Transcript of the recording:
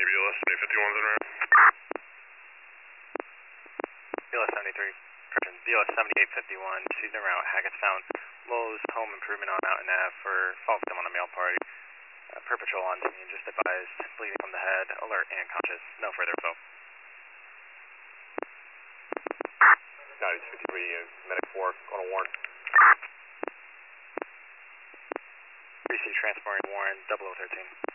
any BLS 51s in route? BLS 73, correction, BLS 7851, she's en route. Hackett's found Lowe's home improvement on Mountain Ave for false victim on a mail party. Per patrol on scene, just advised, bleeding from the head, alert and conscious. No further info. 9053, medic 4, on a warrant. 3C transporting Warren, 0013.